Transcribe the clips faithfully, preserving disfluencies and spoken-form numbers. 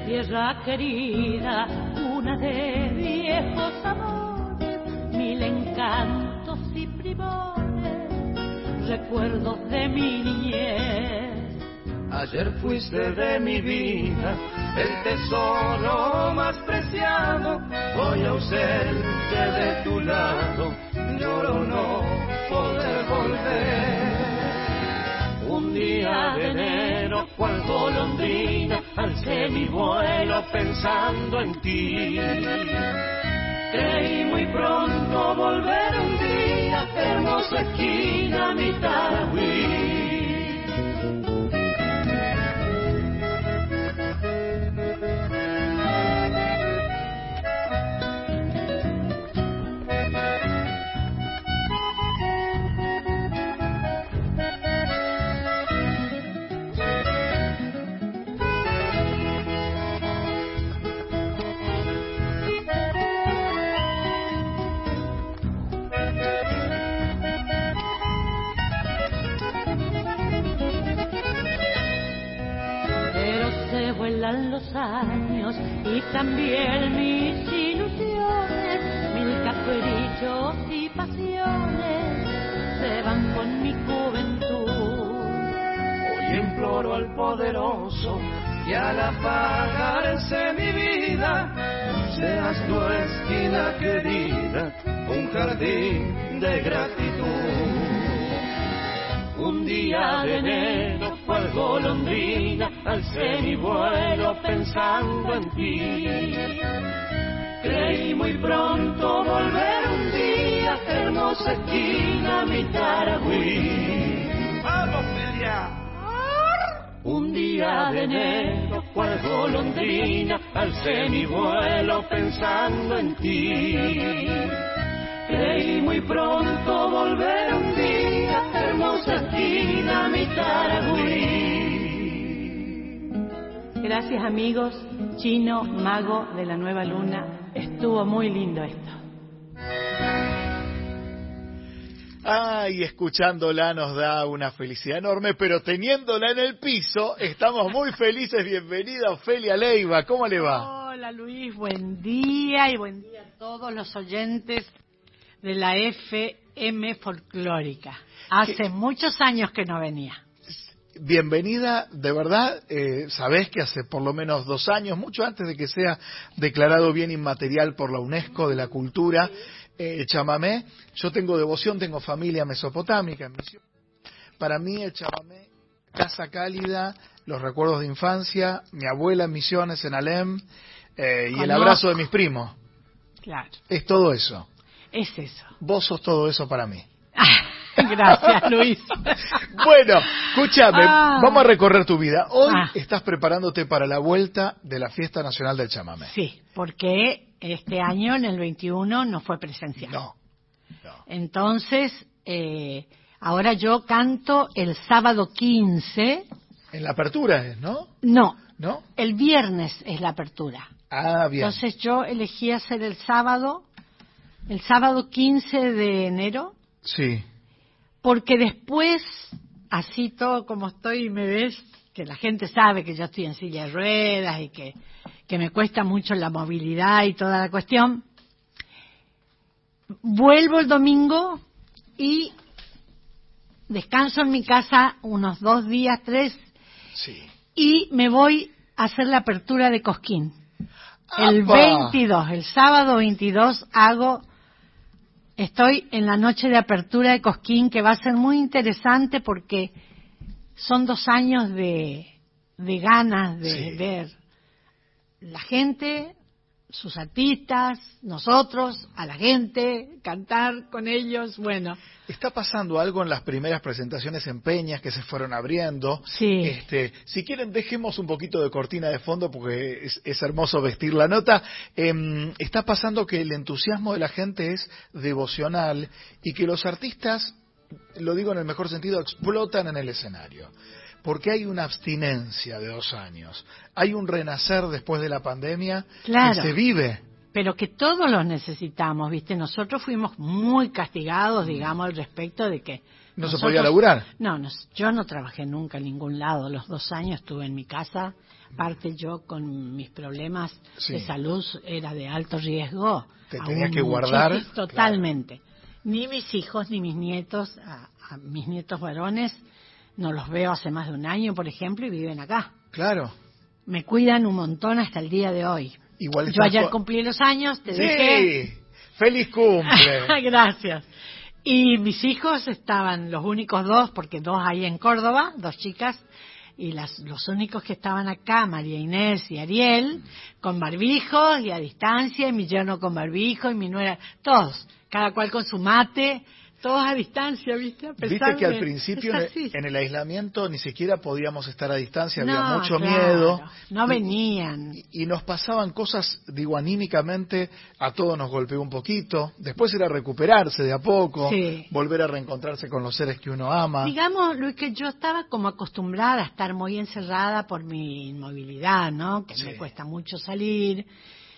tierra querida, una de viejos amores, mil encantos y primores, recuerdos de mi niñez. Ayer fuiste de mi vida el tesoro más preciado, hoy ausente de tu lado, lloro no poder volver. Un día de enero, cual golondrina, alcé mi vuelo pensando en ti. Creí muy pronto volver un día, hermosa esquina, mi Tarahui. Vuelan los años y también mis ilusiones, mil caprichos y pasiones se van con mi juventud. Hoy imploro al poderoso que al apagarse mi vida seas tu esquina querida, un jardín de gratitud. Un día de enero, cual golondrina, alcé mi vuelo pensando en ti. Creí muy pronto volver un día, hermosa esquina, mi Tarahui. ¡Vamos, Felia! Un día de enero, cual golondrina, alcé mi vuelo pensando en ti. Creí muy pronto volver un día, hermosa esquina, mi Tarahui. Gracias, amigos. Chino, mago de la nueva luna. Estuvo muy lindo esto. Ay, escuchándola nos da una felicidad enorme, pero teniéndola en el piso, estamos muy felices. Bienvenida, Ofelia Leiva. ¿Cómo le va? Hola, Luis. Buen día y buen día a todos los oyentes de la F M Folclórica. Hace ¿Qué? muchos años que no venía. Bienvenida, de verdad, eh, sabés que hace por lo menos dos años, mucho antes de que sea declarado bien inmaterial por la UNESCO de la cultura, eh, el chamamé, yo tengo devoción, tengo familia mesopotámica en Misión. Para mí el chamamé, casa cálida, los recuerdos de infancia, mi abuela en Misiones, en Alem, eh, y el abrazo de mis primos. Claro. Es todo eso. Es eso. Vos sos todo eso para mí. Gracias, Luis. Bueno, escúchame, ah. vamos a recorrer tu vida. Hoy ah. estás preparándote para la vuelta de la Fiesta Nacional del Chamamé. Sí, porque este año, en el veintiuno, no fue presencial. No. no. Entonces, eh, ahora yo canto el sábado quince. En la apertura es, ¿no? No. ¿No? El viernes es la apertura. Ah, bien. Entonces yo elegí hacer el sábado, el sábado quince de enero. Sí. Porque después, así todo como estoy, me ves, que la gente sabe que yo estoy en silla de ruedas y que, que me cuesta mucho la movilidad y toda la cuestión, vuelvo el domingo y descanso en mi casa unos dos días, tres, sí. y me voy a hacer la apertura de Cosquín. ¡Apa! El veintidós, el sábado veintidós hago... Estoy en la noche de apertura de Cosquín, que va a ser muy interesante porque son dos años de, de ganas de sí. ver la gente, sus artistas, nosotros, a la gente, cantar con ellos, bueno. Está pasando algo en las primeras presentaciones en Peñas que se fueron abriendo. Sí. Este, si quieren, dejemos un poquito de cortina de fondo porque es, es hermoso vestir la nota. Eh, está pasando que el entusiasmo de la gente es devocional y que los artistas, lo digo en el mejor sentido, explotan en el escenario. Porque hay una abstinencia de dos años. Hay un renacer después de la pandemia claro. que se vive. Pero que todos los necesitamos, ¿viste? Nosotros fuimos muy castigados, digamos, al respecto de que ¿No Nosotros, se podía laburar? No, no, yo no trabajé nunca en ningún lado. Los dos años estuve en mi casa. Parte yo con mis problemas sí. de salud era de alto riesgo. Te tenías que guardar. Totalmente. Claro. Ni mis hijos ni mis nietos, a, a mis nietos varones, no los veo hace más de un año, por ejemplo, y viven acá. Claro. Me cuidan un montón hasta el día de hoy. Igual yo ayer cumplí los años, te sí. dije. ¡Feliz cumple! Gracias. Y mis hijos estaban, los únicos dos, porque dos hay en Córdoba, dos chicas, y las, los únicos que estaban acá, María Inés y Ariel, con barbijos y a distancia, y mi yerno con barbijo, y mi nuera, todos, cada cual con su mate, todos a distancia, ¿viste? A pesar Viste que de, al principio en el, en el aislamiento ni siquiera podíamos estar a distancia, había no, mucho claro, miedo. No y, venían. Y, y nos pasaban cosas, digo, anímicamente, a todos nos golpeó un poquito. Después era recuperarse de a poco, sí. volver a reencontrarse con los seres que uno ama. Digamos, Luis, que yo estaba como acostumbrada a estar muy encerrada por mi inmovilidad, ¿no? Que sí. me cuesta mucho salir.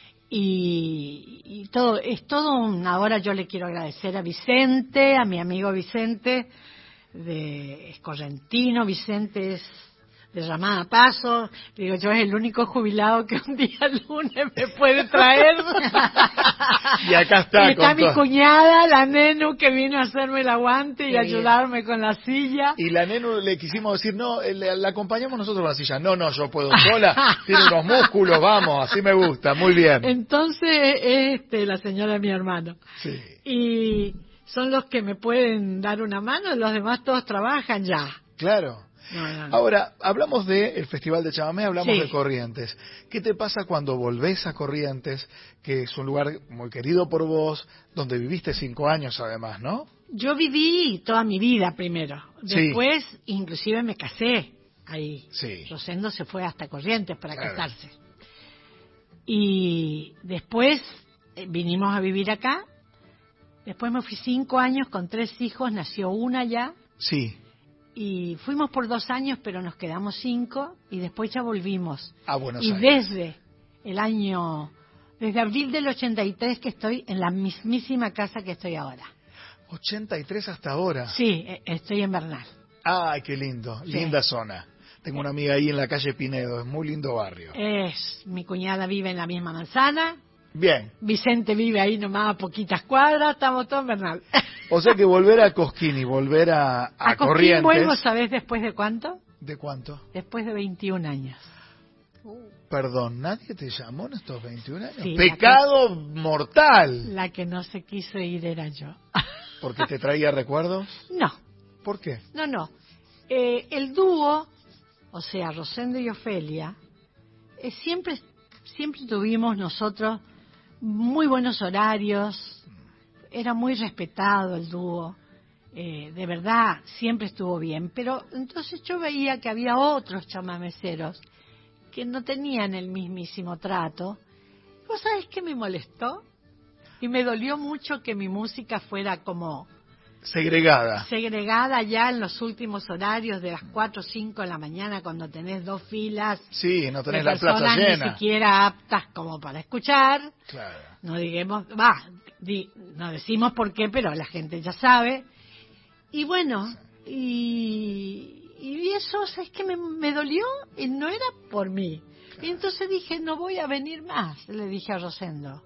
Y, y todo es todo un, ahora yo le quiero agradecer a Vicente, a mi amigo Vicente de Escorrentino. Vicente es de Ramada Paso, digo yo, es el único jubilado que un día lunes me puede traer. Y acá está. Y está con mi todo. cuñada, la Nenu, que vino a hacerme el aguante y sí. ayudarme con la silla. Y la Nenu le quisimos decir, no, le, la acompañamos nosotros con la silla. No, no, yo puedo sola, tiene unos músculos, vamos, así me gusta, muy bien. Entonces, este, la señora es mi hermano. Sí. Y son los que me pueden dar una mano, los demás todos trabajan ya. Claro. No, no, no. Ahora, hablamos del Festival de Chamamé, hablamos sí. de Corrientes. ¿Qué te pasa cuando volvés a Corrientes, que es un lugar muy querido por vos, donde viviste cinco años además, ¿no? Yo viví toda mi vida primero. Después, sí. inclusive me casé ahí. Sí. Rosendo se fue hasta Corrientes para claro. casarse. Y después eh, vinimos a vivir acá. Después me fui cinco años con tres hijos, nació una ya. Sí. Y fuimos por dos años, pero nos quedamos cinco, y después ya volvimos. A Buenos y Aires. desde el año, desde abril del ochenta y tres que estoy en la mismísima casa que estoy ahora. ochenta y tres hasta ahora. Sí, estoy en Bernal. Ay, qué lindo, sí. Linda zona. Tengo una amiga ahí en la calle Pinedo, es muy lindo barrio. Es, mi cuñada vive en la misma manzana. Bien. Vicente vive ahí nomás a poquitas cuadras, estamos todos en Bernal. O sea que volver a Cosquín y volver a, a, a Corrientes... Cosquín vuelvo, ¿sabés después de cuánto? ¿De cuánto? Después de veintiún años. Perdón, ¿nadie te llamó en estos veintiún años? Sí, ¡Pecado la que, mortal! La que no se quiso ir era yo. ¿Porque te traía recuerdos? No. ¿Por qué? No, no. Eh, el dúo, o sea, Rosendo y Ofelia, eh, siempre, siempre tuvimos nosotros muy buenos horarios, era muy respetado el dúo, eh, de verdad, siempre estuvo bien. Pero entonces yo veía que había otros chamameceros que no tenían el mismísimo trato. ¿Vos sabés qué me molestó? Y me dolió mucho que mi música fuera como... segregada. Segregada ya en los últimos horarios de las cuatro o cinco de la mañana, cuando tenés dos filas. Sí, no tenés de la plaza llena. Ni siquiera aptas como para escuchar. Claro. No digamos, va, di, no decimos por qué, pero la gente ya sabe. Y bueno, y, y eso, ¿sabes qué? Me, me dolió y no era por mí. Claro. Y entonces dije, no voy a venir más, le dije a Rosendo.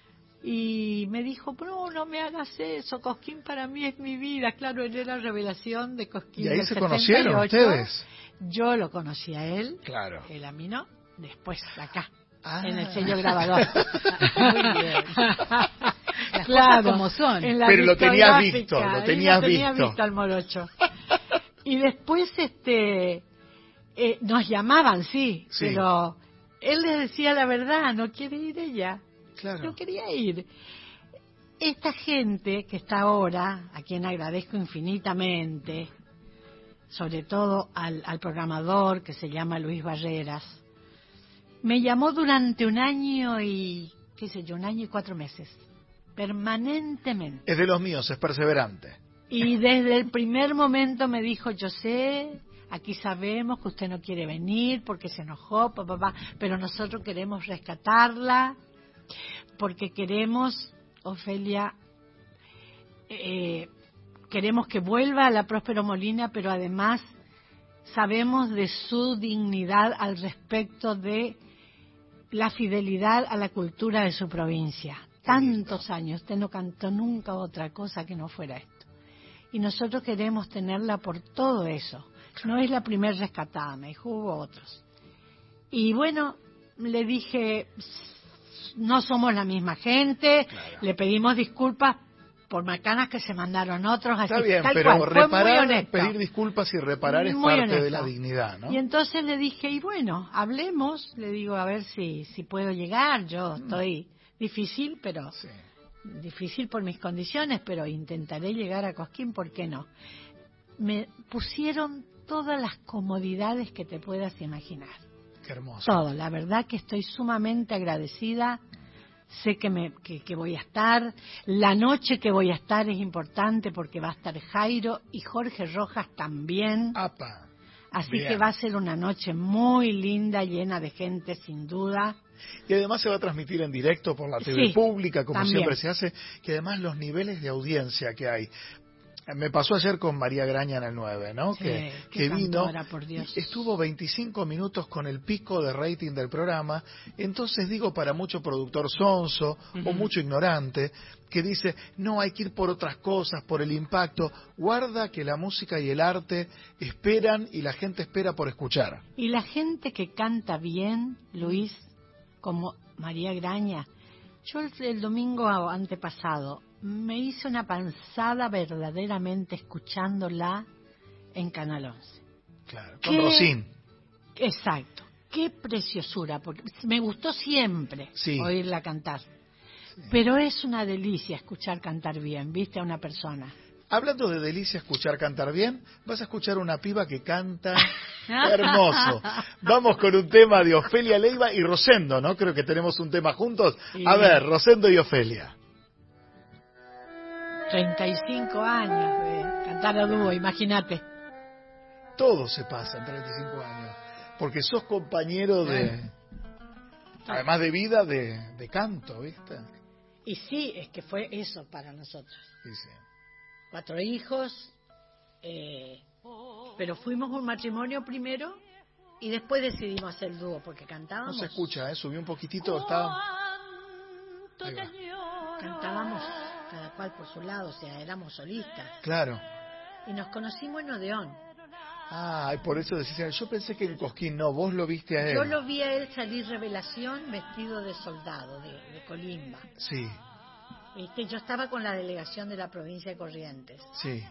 Y me dijo, no, no me hagas eso, Cosquín para mí es mi vida. Claro, él era revelación de Cosquín. ¿Y ahí del se setenta y ocho. conocieron ustedes? Yo lo conocí a él. Claro. Él a mí no. Después, acá, ah. en el sello grabador. Muy bien. Las claro, cosas como son. Pero lo tenías visto, lo tenías lo tenía visto. visto al morocho. Y después, este, eh, nos llamaban, sí, sí, pero él les decía la verdad, no quiere ir ella. Claro. No quería ir. Esta gente que está ahora, a quien agradezco infinitamente, sobre todo al, al programador que se llama Luis Barreras, me llamó durante un año y, qué sé yo, un año y cuatro meses, permanentemente. Es de los míos, es perseverante. Y desde el primer momento me dijo, yo sé, aquí sabemos que usted no quiere venir porque se enojó, pa, pa, pa, pero nosotros queremos rescatarla. Porque queremos, Ofelia, eh, queremos que vuelva a la Próspero Molina, pero además sabemos de su dignidad al respecto de la fidelidad a la cultura de su provincia. Tantos años, usted no cantó nunca otra cosa que no fuera esto. Y nosotros queremos tenerla por todo eso. No es la primer rescatada, me dijo, hubo otros. Y bueno, le dije, no somos la misma gente, claro. Le pedimos disculpas por macanas que se mandaron otros. Así, está bien, tal pero cual. reparar, pedir disculpas y reparar es muy parte honesto. de la dignidad, ¿no? Y entonces le dije, y bueno, hablemos, le digo, a ver si, si puedo llegar, yo mm. estoy difícil, pero... Sí. Difícil por mis condiciones, pero intentaré llegar a Cosquín, ¿por qué no? Me pusieron todas las comodidades que te puedas imaginar. Qué hermoso. Todo, la verdad que estoy sumamente agradecida. Sé que, me, que, que voy a estar. La noche que voy a estar es importante porque va a estar Jairo y Jorge Rojas también. Apa. Así Bien. Que va a ser una noche muy linda, llena de gente, sin duda. Y además se va a transmitir en directo por la T V sí, pública, como también. Siempre se hace, que además los niveles de audiencia que hay. Me pasó ayer con María Graña en el nueve, ¿no? Sí, que que vino, cantora, por Dios. Estuvo veinticinco minutos con el pico de rating del programa. Entonces digo, para mucho productor sonso uh-huh. o mucho ignorante, que dice, no, hay que ir por otras cosas, por el impacto. Guarda que la música y el ante esperan y la gente espera por escuchar. Y la gente que canta bien, Luis, como María Graña, yo el, el domingo antepasado me hice una panzada verdaderamente escuchándola en Canal once. Claro, con Rosín. Exacto. Qué preciosura, porque me gustó siempre sí. oírla cantar. Sí. Pero es una delicia escuchar cantar bien, ¿viste? A una persona. Hablando de delicia escuchar cantar bien, vas a escuchar una piba que canta hermoso. Vamos con un tema de Ofelia Leiva y Rosendo, ¿no? Creo que tenemos un tema juntos. Sí. A ver, Rosendo y Ofelia. treinta y cinco años de cantar a dúo, imagínate. Todo se pasa en treinta y cinco años, porque sos compañero de, además de vida, de, de canto, ¿viste? Y sí, es que fue eso para nosotros. Sí, sí. Cuatro hijos, eh, pero fuimos un matrimonio primero y después decidimos hacer el dúo, porque cantábamos. No se escucha, ¿eh? Subí un poquitito, estaba... Cantábamos cada cual por su lado, o sea, éramos solistas. Claro. Y nos conocimos en Odeón. Ah, por eso decís, yo pensé que en Cosquín, no, vos lo viste a él. Yo lo vi a él salir Revelación vestido de soldado, de, de colimba. Sí. ¿Viste? Yo estaba con la delegación de la provincia de Corrientes. Sí.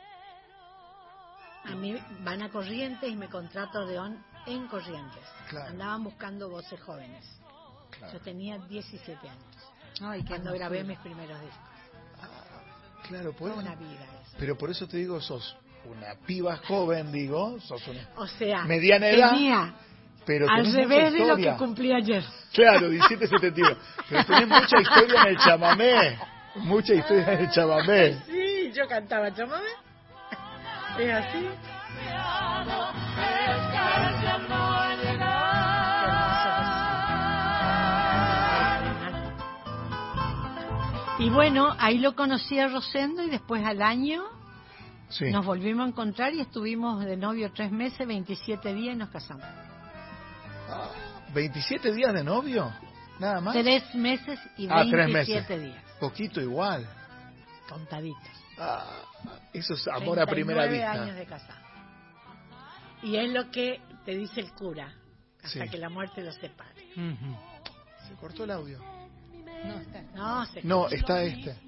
A mí van a Corrientes y me contrato Odeón en Corrientes. Claro. Andaban buscando voces jóvenes. Claro. Yo tenía diecisiete años. Ay, cuando grabé mis primeros discos. Ah, claro, pues. Fue una vida eso. Pero por eso te digo, sos una piba joven, digo, sos una o sea, mediana edad. Tenía pero al revés de lo que cumplí ayer. Claro, diecisiete setenta y uno. Pero tenés mucha historia en el chamamé. Mucha historia en el chamamé. Sí, yo cantaba chamamé. Es así. Y bueno, ahí lo conocí a Rosendo y después al año sí. nos volvimos a encontrar y estuvimos de novio tres meses, veintisiete días y nos casamos. Ah, ¿veintisiete días de novio? ¿Nada más? Tres meses y ah, veintisiete tres meses. días. Poquito igual. Contaditos. Ah, eso es amor a primera vista. años de casado. Y es lo que te dice el cura, hasta sí. que la muerte los separe. Uh-huh. ¿Se cortó el audio? No, está. No, se no está este.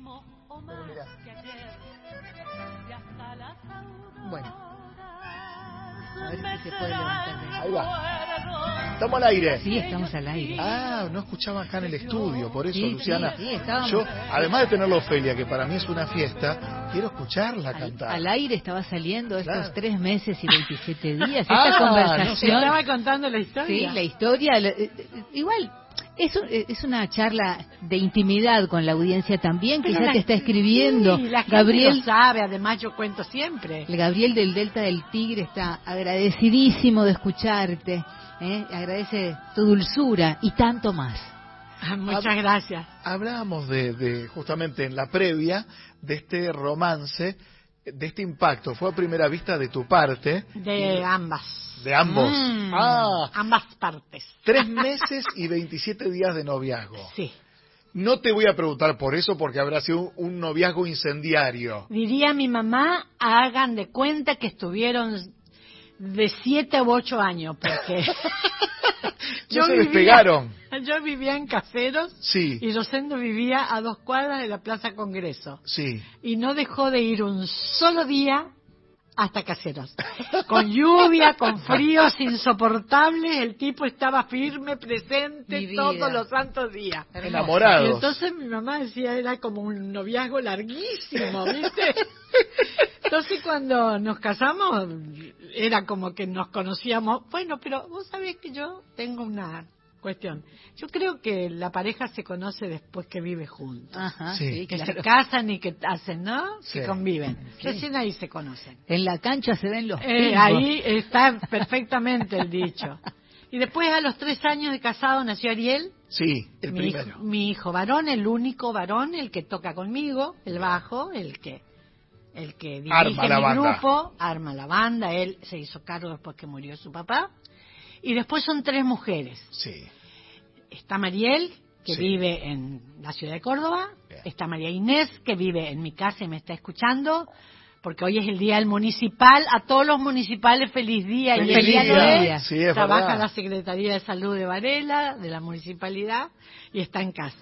Bueno. A ver si se puede levantar. Ahí va. ¿Estamos al aire? Sí, estamos al aire. Ah, no escuchaba acá en el estudio, por eso, sí, Luciana. Sí, sí, estábamos... Yo, además de tenerlo Ofelia, que para mí es una fiesta, quiero escucharla al, cantar. Al aire estaba saliendo estos claro. tres meses y veintisiete días. Esta ah, conversación. No se estaba contando la historia. Sí, la historia. La, igual. Es, es una charla de intimidad con la audiencia también, que Pero ya la, te está escribiendo. Sí, la gente Gabriel lo sabe, además yo cuento siempre. El Gabriel del Delta del Tigre está agradecidísimo de escucharte, ¿eh? Agradece tu dulzura y tanto más. Ah, muchas Hab- gracias. Hablábamos de, de, justamente en la previa, de este romance de este impacto fue a primera vista de tu parte. De ambas. De ambos. Mm, ah, ambas partes. Tres meses y veintisiete días de noviazgo. Sí. No te voy a preguntar por eso, porque habrá sido un, un noviazgo incendiario. Diría mi mamá, hagan de cuenta que estuvieron de siete u ocho años, porque yo se despegaron. Yo vivía en Caseros, sí. Y Rosendo vivía a dos cuadras de la Plaza Congreso. Sí. Y no dejó de ir un solo día hasta Caseros. Con lluvia, con fríos insoportables, el tipo estaba firme, presente todos los santos días. Enamorado. Y entonces mi mamá decía, era como un noviazgo larguísimo, ¿viste? Entonces cuando nos casamos, era como que nos conocíamos. Bueno, pero vos sabés que yo tengo una cuestión. Yo creo que la pareja se conoce después que vive juntos. Ajá, sí. sí, Que claro. se casan y que hacen, ¿no? Sí. Que conviven. Sí. Recién ahí se conocen. En la cancha se ven los Eh, pingos. ahí está perfectamente el dicho. Y después, a los tres años de casado, nació Ariel. Sí, el mi primero. Hijo, mi hijo varón, el único varón, el que toca conmigo, el bajo, el que el que dirige Arma la mi banda. grupo, arma la banda. Él se hizo cargo después que murió su papá. Y después son tres mujeres. Sí. Está Mariel, que Sí. vive en la ciudad de Córdoba. Bien. Está María Inés, que vive en mi casa y me está escuchando, porque hoy es el día del municipal. A todos los municipales, feliz día. Feliz y el día día. lo es. Sí, es Trabaja verdad. en la Secretaría de Salud de Varela, de la municipalidad, y está en casa.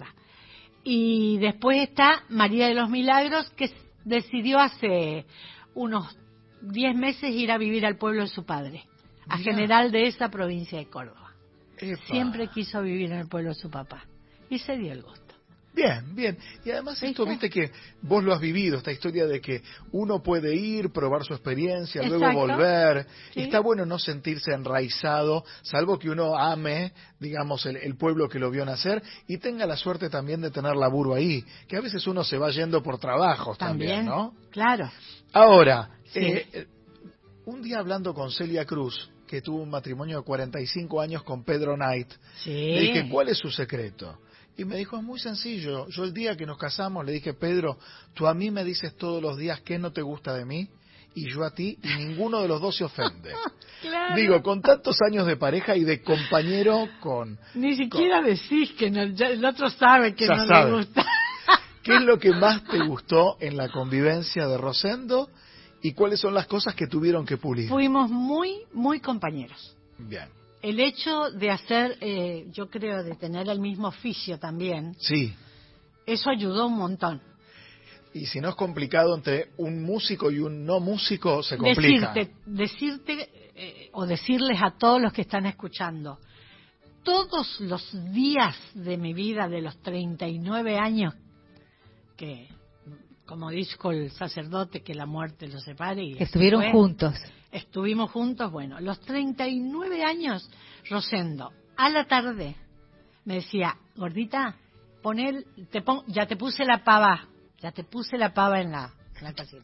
Y después está María de los Milagros, que decidió hace unos diez meses ir a vivir al pueblo de su padre, a Mirá. General de esa provincia de Córdoba. Epa. Siempre quiso vivir en el pueblo de su papá. Y se dio el gusto. Bien, bien. Y además esto, ¿Viste? viste que vos lo has vivido, esta historia de que uno puede ir, probar su experiencia, luego Exacto. volver. Sí. Está bueno no sentirse enraizado, salvo que uno ame, digamos, el, el pueblo que lo vio nacer y tenga la suerte también de tener laburo ahí, que a veces uno se va yendo por trabajos también, También, ¿no? claro. Ahora, Sí. eh, eh, un día hablando con Celia Cruz, que tuvo un matrimonio de cuarenta y cinco años con Pedro Knight, Sí. le dije, ¿cuál es su secreto? Y me dijo, es muy sencillo. Yo el día que nos casamos le dije, Pedro, tú a mí me dices todos los días qué no te gusta de mí, y yo a ti, y ninguno de los dos se ofende. Claro. Digo, con tantos años de pareja y de compañero con... Ni siquiera decís que no, ya el otro sabe que Ya no sabe. le gusta. ¿Qué es lo que más te gustó en la convivencia de Rosendo? ¿Y cuáles son las cosas que tuvieron que pulir? Fuimos muy, muy compañeros. Bien. El hecho de hacer, eh, yo creo, de tener el mismo oficio también, Sí. eso ayudó un montón. Y si no es complicado entre un músico y un no músico, se complica. Decirte, decirte eh, o decirles a todos los que están escuchando, todos los días de mi vida, de los treinta y nueve años, que, como dijo el sacerdote, que la muerte los separe. Y Que estuvieron fue, juntos. Estuvimos juntos, bueno, los treinta y nueve años, Rosendo, a la tarde, me decía, gordita, pon el, te pon, ya te puse la pava, ya te puse la pava en la, en la casita.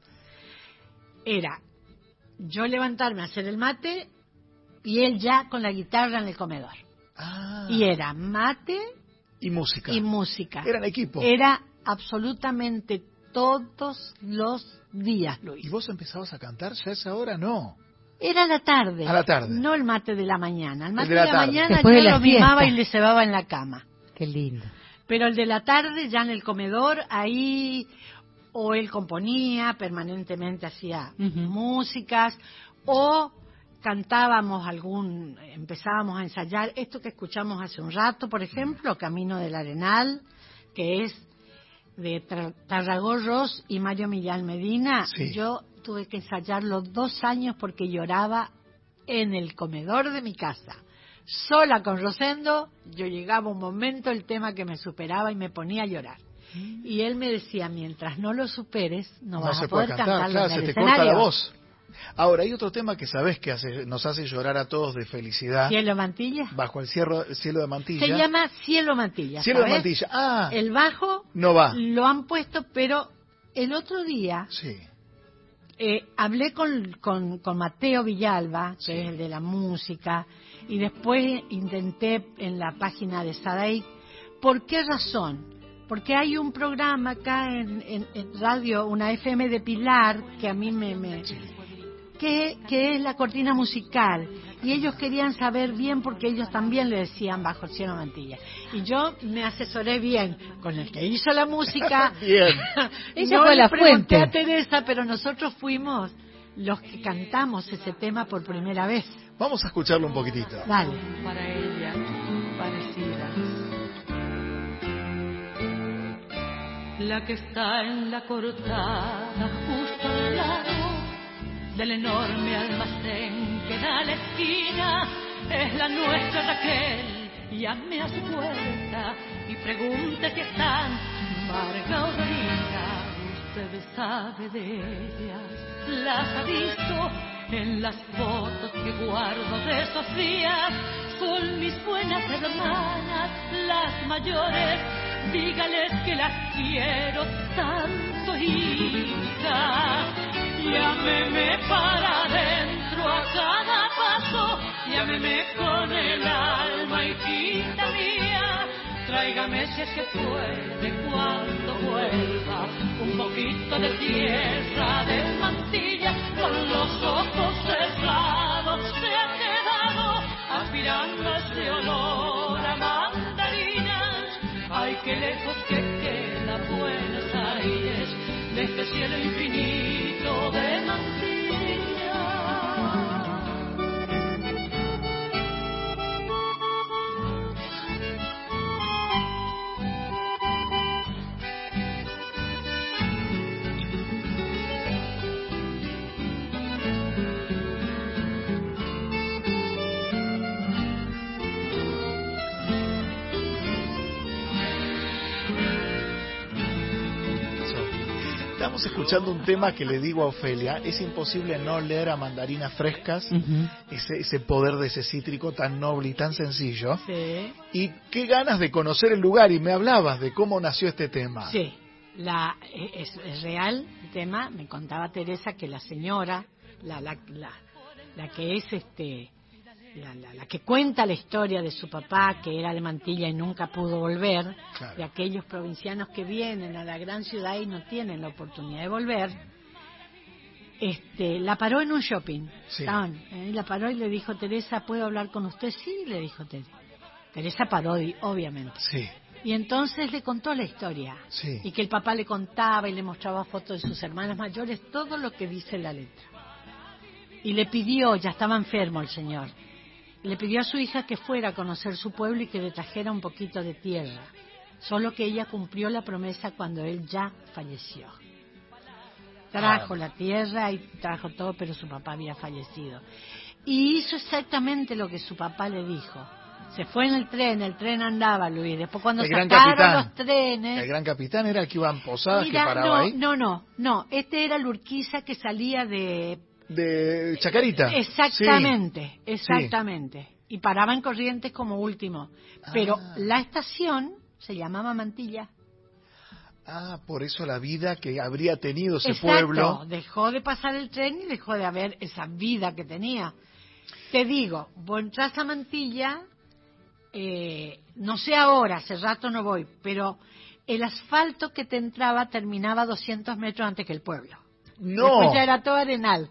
Era yo levantarme a hacer el mate y él ya con la guitarra en el comedor. Ah, Y era mate y música. y música. Eran equipo. Era absolutamente todos los días, Luis. ¿Y vos empezabas a cantar ya a esa hora? No. Era la tarde. A la tarde. No el mate de la mañana. El mate de de la la, tarde. mañana Después yo de la lo mimaba fiesta. y le cebaba en la cama. Qué lindo. Pero el de la tarde, ya en el comedor, ahí o él componía, permanentemente hacía Ujú. músicas, o cantábamos algún, empezábamos a ensayar esto que escuchamos hace un rato, por ejemplo, Camino del Arenal, que es de Tra- Tarragó Ross y Mario Millán Medina. Sí. Yo tuve que ensayarlo dos años porque lloraba en el comedor de mi casa. Sola con Rosendo, yo llegaba un momento, el tema que me superaba y me ponía a llorar. Y él me decía, mientras no lo superes, no, vas se a poder puede cantar, cantarlo claro, en se el te corta escenario. la voz. Ahora, hay otro tema que sabés que hace, nos hace llorar a todos de felicidad. ¿Cielo Mantilla? Bajo el cielo, el cielo de Mantilla. Se llama Cielo Mantilla, Cielo de ¿sabes? Mantilla. Ah, El bajo no va. lo han puesto, pero el otro día Sí. eh, hablé con, con, con Mateo Villalba, que Sí. es el de la música, y después intenté en la página de Sadaic, ¿por qué razón? porque hay un programa acá en, en, en radio, una F M de Pilar, que a mí me... me que, que es la cortina musical, y ellos querían saber bien porque ellos también le decían Bajo el cielo Mantilla, y yo me asesoré bien con el que hizo la música. Bien. Ella no fue le la pregunté fuente. a Teresa, pero nosotros fuimos los que cantamos ese tema por primera vez. Vamos a escucharlo un poquitito. Dale. Para ella parecidas, la que está en la cortada justo al lado del enorme almacén que da a la esquina, es la nuestra Raquel. Llame a su puerta y pregunte si están Marga o Dorita. Usted sabe de ellas, las ha visto en las fotos que guardo de esos días. Son mis buenas hermanas, las mayores. Dígales que las quiero tanto, hija. Llámeme para adentro a cada paso, llámeme con el alma, hijita mía. Tráigame si es que puede cuando vuelva un poquito de tierra de Mantilla. Con los ojos cerrados se ha quedado aspirando ese olor a mandarinas. Ay, qué lejos que queda Buenos Aires de este cielo infinito de Mantilla. Estamos escuchando un tema que le digo a Ofelia, es imposible no leer a Mandarinas Frescas, uh-huh. ese, ese poder de ese cítrico tan noble y tan sencillo. Sí. Y qué ganas de conocer el lugar, y me hablabas de cómo nació este tema. Sí, la, es, es real el tema. Me contaba Teresa que la señora, la, la, la, la que es este... La, la, la que cuenta la historia de su papá, que era de Mantilla y nunca pudo volver, claro. De aquellos provincianos que vienen a la gran ciudad y no tienen la oportunidad de volver, este, la paró en un shopping. Sí. Estaban, eh, la paró y le dijo, Teresa, ¿puedo hablar con usted? Sí, le dijo Teresa. Teresa paró, obviamente. Sí. Y entonces le contó la historia. Sí. Y que el papá le contaba y le mostraba fotos de sus hermanas mayores, todo lo que dice la letra. Y le pidió, ya estaba enfermo el señor, le pidió a su hija que fuera a conocer su pueblo y que le trajera un poquito de tierra. Solo que ella cumplió la promesa cuando él ya falleció. Trajo ah. la tierra y trajo todo, pero su papá había fallecido. Y hizo exactamente lo que su papá le dijo. Se fue en el tren, el tren andaba, Luis. Después cuando el sacaron gran los trenes... El gran capitán era el que iba en Posadas, Mira, que paraba no, ahí. No, no, no. Este era el Urquiza que salía de... De Chacarita. Exactamente, sí. exactamente. Sí. Y paraba en Corrientes como último. Pero ah. la estación se llamaba Mantilla. Ah, por eso la vida que habría tenido ese Exacto. pueblo. Dejó de pasar el tren y dejó de haber esa vida que tenía. Te digo, vos entras a Mantilla, eh, no sé ahora, hace rato no voy, pero el asfalto que te entraba terminaba doscientos metros antes que el pueblo. No. Después ya era todo arenal.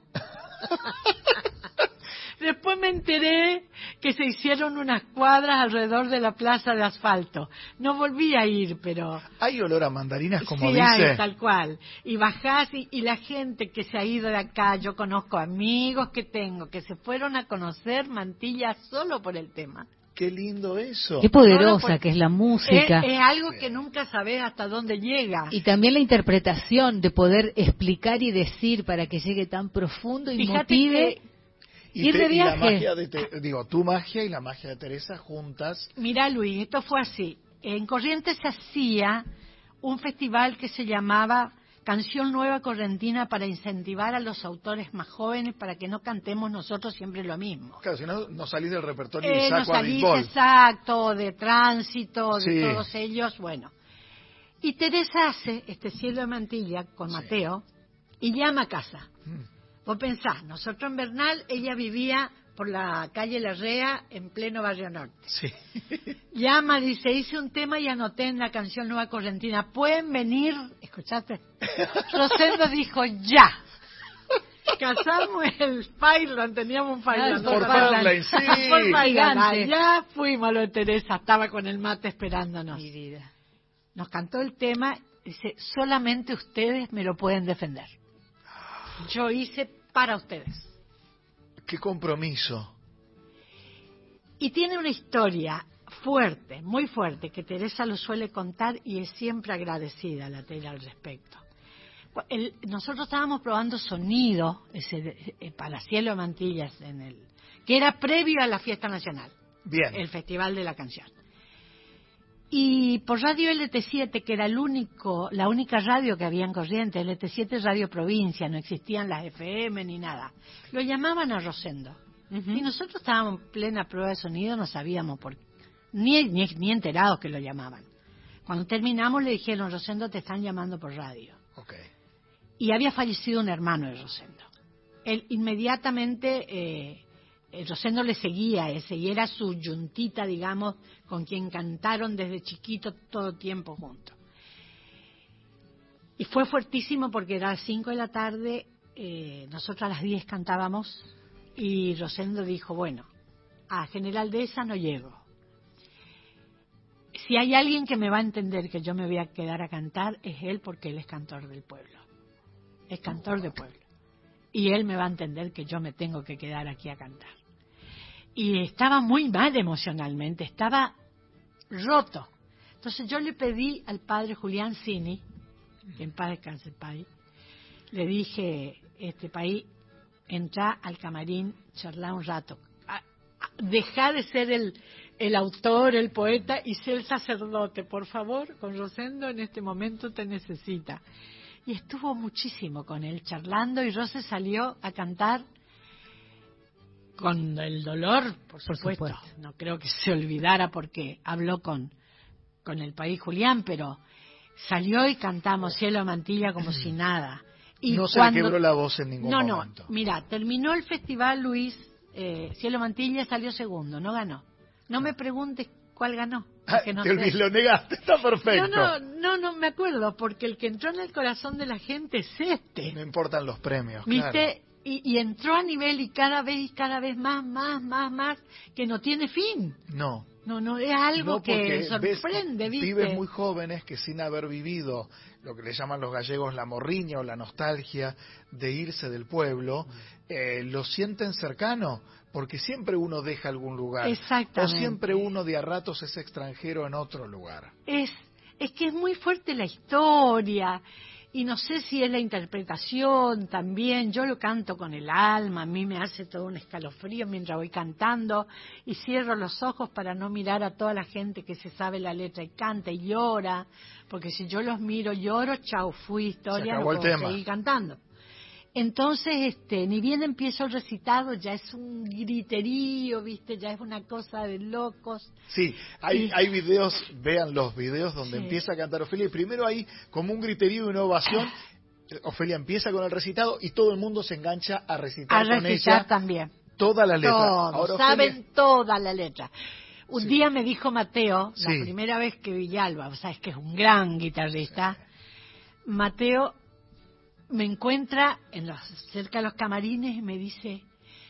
Después me enteré que se hicieron unas cuadras alrededor de la plaza de asfalto. No volví a ir, pero... Hay olor a mandarinas, como sí, dice. Hay, tal cual. Y bajás y, y la gente que se ha ido de acá, yo conozco amigos que tengo que se fueron a conocer Mantilla solo por el tema. Qué lindo eso. Qué poderosa por... que es la música. Es, es algo que nunca sabés hasta dónde llega. Y también la interpretación de poder explicar y decir para que llegue tan profundo y Fíjate motive. Que... Y, te, y la magia de te, digo, tu magia y la magia de Teresa juntas. Mira, Luis, esto fue así. En Corrientes se hacía un festival que se llamaba Canción Nueva Correntina para incentivar a los autores más jóvenes para que no cantemos nosotros siempre lo mismo. Claro, si no, no salís del repertorio eh, de Saco no salís, a exacto, de Tránsito, de sí. todos ellos, bueno. Y Teresa hace este Cielo de Mantilla con sí. Mateo y llama a casa. Mm. Vos pensás, nosotros en Bernal, ella vivía por la calle Larrea, en pleno Barrio Norte. Sí. Llama, dice, hice un tema y anoté en la canción Nueva Correntina. ¿Pueden venir? ¿Escuchaste? Rosendo dijo, ya. Cazamos el pylon, teníamos un pylon. Por Parline, sí. Por Gigante. Ya fuimos a lo de Teresa, estaba con el mate esperándonos. Mi vida. Nos cantó el tema, dice, solamente ustedes me lo pueden defender. Yo hice para ustedes. Qué compromiso. Y tiene una historia fuerte, muy fuerte, que Teresa lo suele contar y es siempre agradecida a la Tere al respecto. El, nosotros estábamos probando sonido ese, eh, para Cielo de Mantillas, en el, que era previo a la Fiesta Nacional, Bien. el Festival de la Canción. Y por Radio L T siete, que era el único, la única radio que había en Corrientes, L T siete Radio Provincia, no existían las F M ni nada, lo llamaban a Rosendo. Uh-huh. Y nosotros estábamos en plena prueba de sonido, no sabíamos por ni, ni, ni enterados que lo llamaban. Cuando terminamos le dijeron, Rosendo, te están llamando por radio. Okay. Y había fallecido un hermano de Rosendo. Él inmediatamente... Eh, Rosendo le seguía a ese y era su yuntita, digamos, con quien cantaron desde chiquito todo tiempo juntos. Y fue fuertísimo porque era a las cinco de la tarde, eh, nosotros a las diez cantábamos y Rosendo dijo, bueno, a General Dehesa no llego. Si hay alguien que me va a entender que yo me voy a quedar a cantar, es él, porque él es cantor del pueblo. Es cantor del pueblo. Y él me va a entender que yo me tengo que quedar aquí a cantar. Y estaba muy mal emocionalmente, estaba roto. Entonces yo le pedí al padre Julián Cini, que en paz descanse el país, le dije, este país, entra al camarín, charla un rato, deja de ser el, el autor, el poeta, y ser el sacerdote, por favor, con Rosendo en este momento te necesita. Y estuvo muchísimo con él charlando, y Rose salió a cantar con el dolor, por supuesto. por supuesto. No creo que se olvidara porque habló con, con el país Julián, pero salió y cantamos Cielo de Mantilla como si nada. Y no cuando... se le quebró la voz en ningún no, momento. No, mira, terminó el festival, Luis, eh, Cielo de Mantilla salió segundo, no ganó. No me preguntes cuál ganó. Ah, no te olvidé, lo negaste, está perfecto. No, no, no, no me acuerdo, porque el que entró en el corazón de la gente es este. No importan los premios, ¿viste? Claro. Y, y entró a nivel y cada vez y cada vez más, más, más, más, que no tiene fin. No. No, no, es algo no, que sorprende, ves, ¿viste? Pibes muy jóvenes que sin haber vivido lo que le llaman los gallegos la morriña o la nostalgia de irse del pueblo, eh, lo sienten cercano, porque siempre uno deja algún lugar. Exactamente. O siempre uno de a ratos es extranjero en otro lugar. Es, es que es muy fuerte la historia. Y no sé si es la interpretación también, yo lo canto con el alma, a mí me hace todo un escalofrío mientras voy cantando y cierro los ojos para no mirar a toda la gente que se sabe la letra y canta y llora, porque si yo los miro, lloro, chau, fui historia, no puedo seguir cantando. Entonces, este, ni bien empiezo el recitado, ya es un griterío, ¿viste? Ya es una cosa de locos. Sí, hay, y... hay videos, vean los videos donde sí. empieza a cantar Ofelia, y primero hay como un griterío y una ovación. Ofelia empieza con el recitado y todo el mundo se engancha a recitar a con recitar ella también. Toda la letra. Todos, Ahora, saben Ofelia... toda la letra. Un sí. día me dijo Mateo, la sí. primera vez que Villalba, o sea, es que es un gran guitarrista, sí. Mateo me encuentra en los, cerca de los camarines y me dice,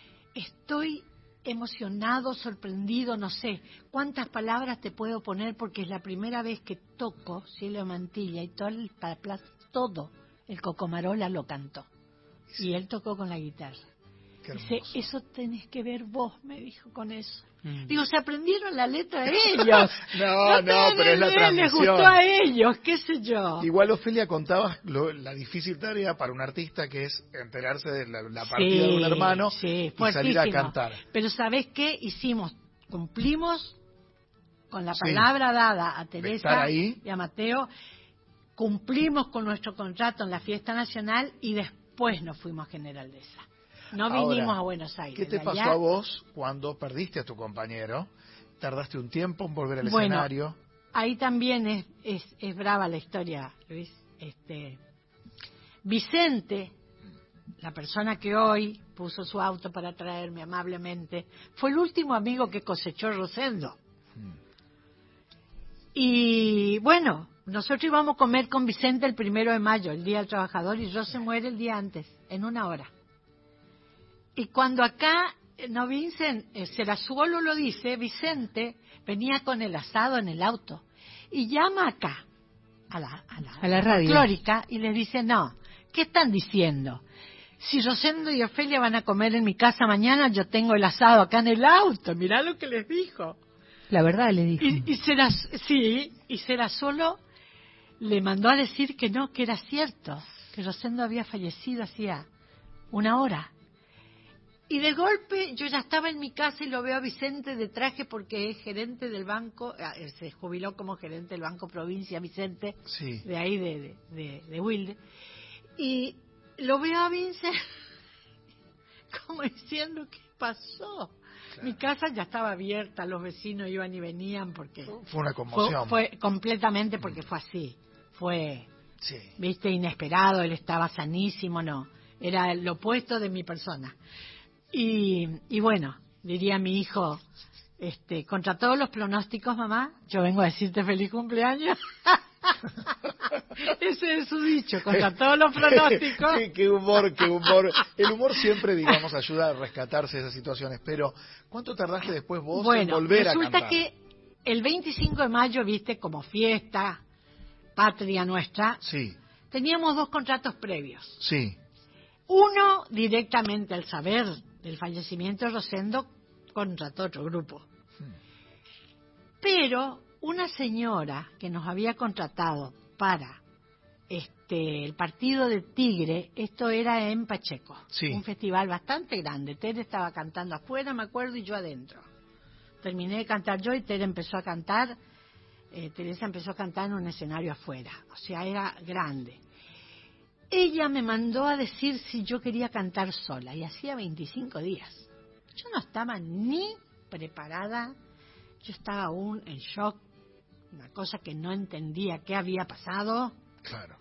estoy emocionado, sorprendido, no sé cuántas palabras te puedo poner porque es la primera vez que toco Cielo de Mantilla y todo el, todo el Cocomarola lo cantó. Sí. Y él tocó con la guitarra. Dice, eso tenés que ver vos, me dijo con eso. Mm. Digo, se aprendieron la letra ellos. no, no, no pero es la transmisión. Les gustó a ellos, qué sé yo. Igual, Ofelia, contabas lo, la difícil tarea para un artista que es enterarse de la, la partida sí, de un hermano sí, y salir a cantar. Pero ¿sabés qué? Hicimos, cumplimos con la palabra sí. dada a Teresa y a Mateo, cumplimos con nuestro contrato en la Fiesta Nacional y después nos fuimos a General Dehesa. No vinimos Ahora, a Buenos Aires. ¿Qué te pasó allá? a vos cuando perdiste a tu compañero? ¿Tardaste un tiempo en volver al bueno, escenario? Ahí también es, es, es brava la historia, Luis. Este, Vicente, la persona que hoy puso su auto para traerme amablemente. Fue el último amigo que cosechó Rosendo. Hmm. Y bueno, nosotros íbamos a comer con Vicente el primero de mayo, el Día del Trabajador, y Rosé muere el día antes, en una hora. Y cuando acá, no, Vincent, eh, Serazuolo lo dice, Vicente venía con el asado en el auto y llama acá a la, a la, a la radio folclórica y les dice, no, ¿qué están diciendo? Si Rosendo y Ofelia van a comer en mi casa mañana, yo tengo el asado acá en el auto. Mirá lo que les dijo. La verdad le dijo. Y, y será, sí, y Serazuolo le mandó a decir que no, que era cierto, que Rosendo había fallecido hacía una hora. Y de golpe yo ya estaba en mi casa y lo veo a Vicente de traje porque es gerente del banco, se jubiló como gerente del Banco Provincia Vicente, sí. de ahí de, de, de, de Wilde. Y lo veo a Vicente como diciendo, ¿qué pasó? Claro. Mi casa ya estaba abierta, los vecinos iban y venían porque... Fue una conmoción. Fue, fue completamente porque fue así, fue, sí. viste, inesperado, él estaba sanísimo, no, era lo opuesto de mi persona. Y, y bueno, diría mi hijo, este, contra todos los pronósticos, mamá, yo vengo a decirte feliz cumpleaños. Ese es su dicho, contra todos los pronósticos. qué, qué humor, qué humor. El humor siempre, digamos, ayuda a rescatarse de esas situaciones. Pero, ¿cuánto tardaste después vos bueno, en volver a cantar? Resulta que el veinticinco de mayo, viste, como fiesta, patria nuestra, sí. teníamos dos contratos previos. Sí. Uno, directamente al saber del fallecimiento de Rosendo, contrató otro grupo. Hmm. Pero una señora que nos había contratado para este el partido de Tigre, esto era en Pacheco, sí. un festival bastante grande. Tere estaba cantando afuera, me acuerdo, y yo adentro. Terminé de cantar yo y Tere empezó a cantar, eh, Teresa empezó a cantar en un escenario afuera, o sea, era grande. Ella me mandó a decir si yo quería cantar sola, y hacía veinticinco días. Yo no estaba ni preparada, yo estaba aún en shock, una cosa que no entendía qué había pasado. Claro.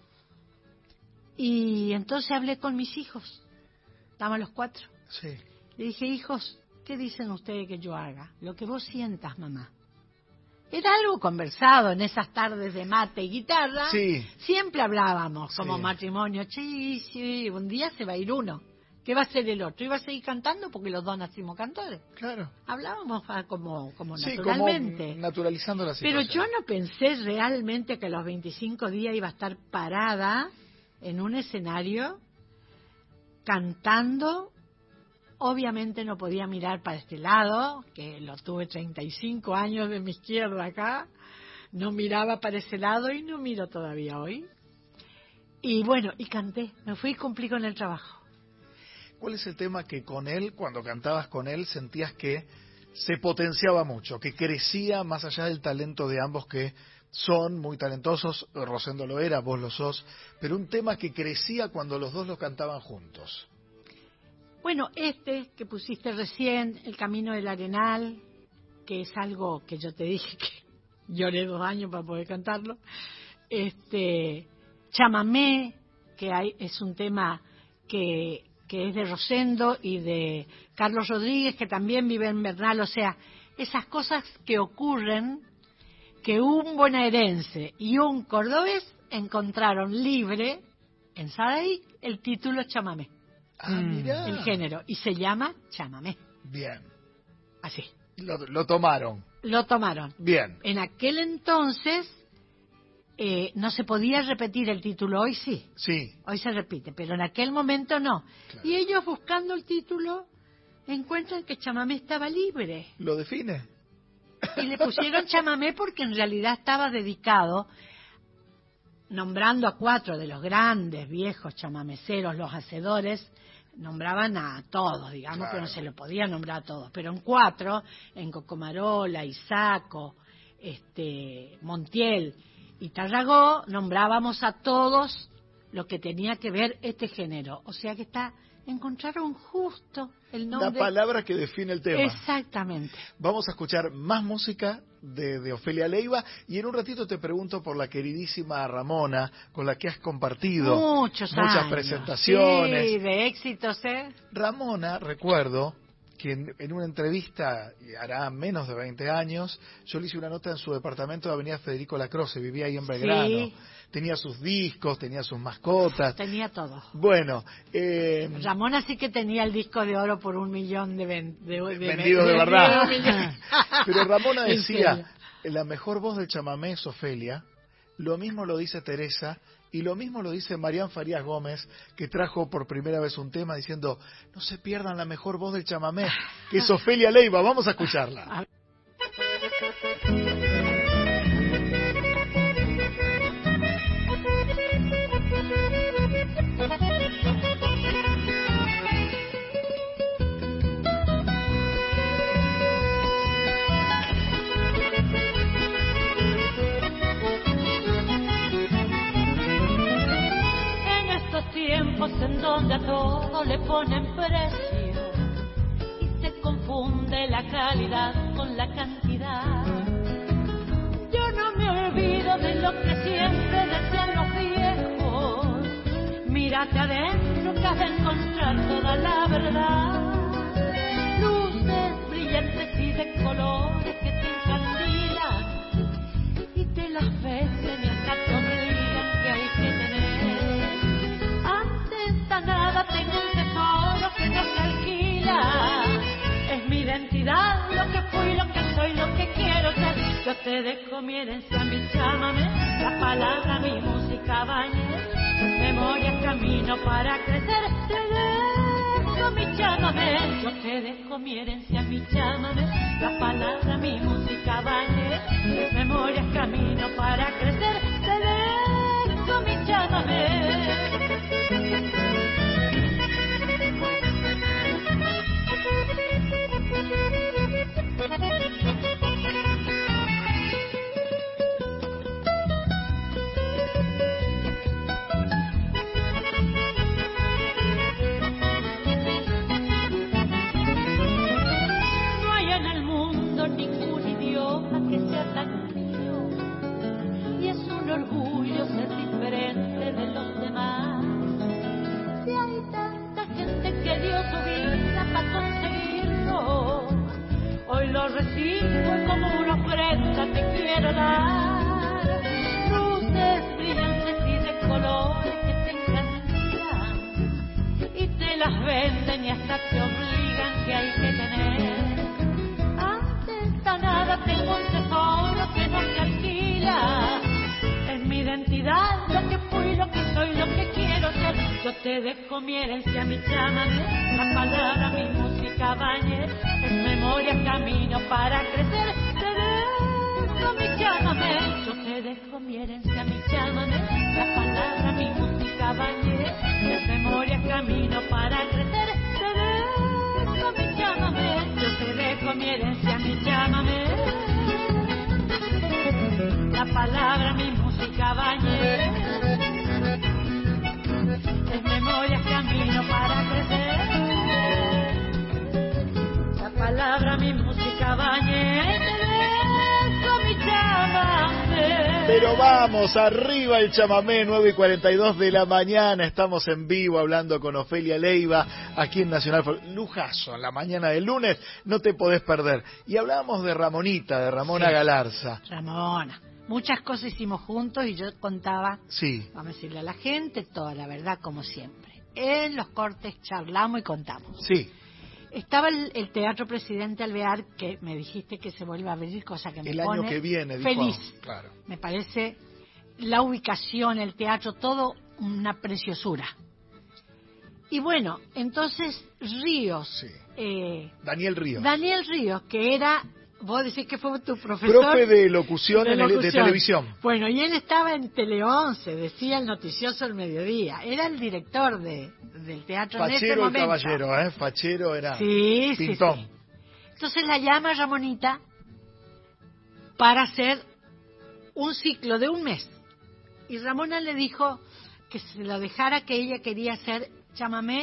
Y entonces hablé con mis hijos, estaban los cuatro. Sí. Le dije, hijos, ¿qué dicen ustedes que yo haga? Lo que vos sientas, mamá. Era algo conversado en esas tardes de mate y guitarra. Sí. Siempre hablábamos como sí. matrimonio. Sí, sí, un día se va a ir uno. ¿Qué va a ser el otro? Iba a seguir cantando porque los dos nacimos cantores. Claro. Hablábamos como, como sí, naturalmente. Como naturalizando la situación. Pero yo no pensé realmente que a los veinticinco días iba a estar parada en un escenario cantando. Obviamente no podía mirar para este lado, que lo tuve treinta y cinco años de mi izquierda acá. No miraba para ese lado y no miro todavía hoy. Y bueno, y canté. Me fui y cumplí con el trabajo. ¿Cuál es el tema que con él, cuando cantabas con él, sentías que se potenciaba mucho, que crecía más allá del talento de ambos que son muy talentosos? Rosendo lo era, vos lo sos, pero un tema que crecía cuando los dos lo cantaban juntos. Bueno, este que pusiste recién, El Camino del Arenal, que es algo que yo te dije que lloré dos años para poder cantarlo. Este, Chamamé, que hay, es un tema que, que es de Rosendo y de Carlos Rodríguez, que también vive en Bernal. O sea, esas cosas que ocurren, que un bonaerense y un cordobés encontraron libre en Sadaí el título Chamamé. Ah, mirá. El género, y se llama chamamé. Bien. Así. Lo, lo tomaron. Lo tomaron. Bien. En aquel entonces eh, no se podía repetir el título, hoy sí. Sí. Hoy se repite, pero en aquel momento no. Claro. Y ellos buscando el título encuentran que chamamé estaba libre. ¿Lo define? Y le pusieron chamamé porque en realidad estaba dedicado, nombrando a cuatro de los grandes viejos chamameceros, los hacedores, nombraban a todos, digamos, claro. Pero no se lo podía nombrar a todos, pero en cuatro, en Cocomarola, Isaco, este, Montiel y Tarragó, nombrábamos a todos lo que tenía que ver este género, o sea que está encontraron justo el nombre. La palabra que define el tema. Exactamente. Vamos a escuchar más música de, de Ofelia Leiva y en un ratito te pregunto por la queridísima Ramona, con la que has compartido Muchos muchas años. presentaciones. Sí, de éxitos, ¿eh? Ramona, recuerdo que en, en una entrevista, hará menos de veinte años, yo le hice una nota en su departamento de Avenida Federico Lacroze, vivía ahí en Belgrano. Sí. Tenía sus discos, tenía sus mascotas. Tenía todo. Bueno, eh, Ramona sí que tenía el disco de oro por un millón de, ven, de, de vendido de, de verdad. de Pero Ramona ¿En decía, serio? la mejor voz del chamamé es Ofelia, lo mismo lo dice Teresa, y lo mismo lo dice Marián Farías Gómez, que trajo por primera vez un tema diciendo, no se pierdan la mejor voz del chamamé, que es Ofelia Leiva. Vamos a escucharla. Tiempos en donde a todo le ponen precio y se confunde la calidad con la cantidad. Yo no me olvido de lo que siempre decían los viejos. Mírate adentro que has de encontrar toda la verdad. Luces brillantes y de colores que te encandilan y te las venden y hasta te obligan que hay que tener. Nada, tengo un tesoro que no se alquila. Es mi identidad, lo que fui, lo que soy, lo que quiero ser. Yo te dejo mi herencia, mi chámame, la palabra, mi música, bañe, memoria, camino para crecer. Te dejo mi chámame, yo te dejo mi herencia, mi chámame, la palabra, mi música, bañe, memoria, camino para crecer. Te dejo mi chámame. No hay en el mundo ningún idioma que sea tan mío, y es un orgullo ser diferente de los demás. Si hay tanta gente que dio su vida para conseguirlo, hoy lo recibo y como una ofrenda te quiero dar. Luces brillantes y de colores que te encantan y te las venden y hasta te obligan que hay que tener. Antes de nada tengo un tesoro que no se alquila. Es mi identidad, lo que fui, lo que soy, lo que quiero ser. Yo te dejo mi herencia, mi chámame, la palabra, mi música, bañe, es memoria, camino para crecer. Te dejo mi chámame, yo te dejo mi herencia, mi chámame, la palabra, mi música, bañe, es memoria, camino para crecer. Te dejo mi chámame, yo te dejo mi herencia, mi chámame, la palabra, mi música, bañe, es memoria, camino para crecer. La palabra, mi música, bañe, te dejo mi chámame. Pero vamos, arriba el chamamé, nueve y cuarenta y dos de la mañana, estamos en vivo hablando con Ofelia Leiva, aquí en Nacional Folk. Lujazo, en la mañana del lunes, no te podés perder. Y hablábamos de Ramonita, de Ramona sí. Galarza. Ramona. Muchas cosas hicimos juntos y yo contaba, sí. vamos a decirle a la gente, toda la verdad como siempre. En los cortes charlamos y contamos. Sí. Estaba el, el Teatro Presidente Alvear, que me dijiste que se vuelve a abrir, cosa que me el pone año que viene, feliz. Dijo, claro. Me parece la ubicación, el teatro, todo una preciosura. Y bueno, entonces Ríos. Sí. Eh, Daniel Ríos. Daniel Ríos, que era... Vos decís que fue tu profesor. Profe de locución, de, en locución. El, de televisión. Bueno, y él estaba en Tele once, decía el noticioso del mediodía. Era el director de, del teatro Fachero en ese momento. el caballero, ¿eh? Fachero era sí, pintón. Sí, sí. Entonces la llama Ramonita para hacer un ciclo de un mes. Y Ramona le dijo que se lo dejara, que ella quería hacer chamamé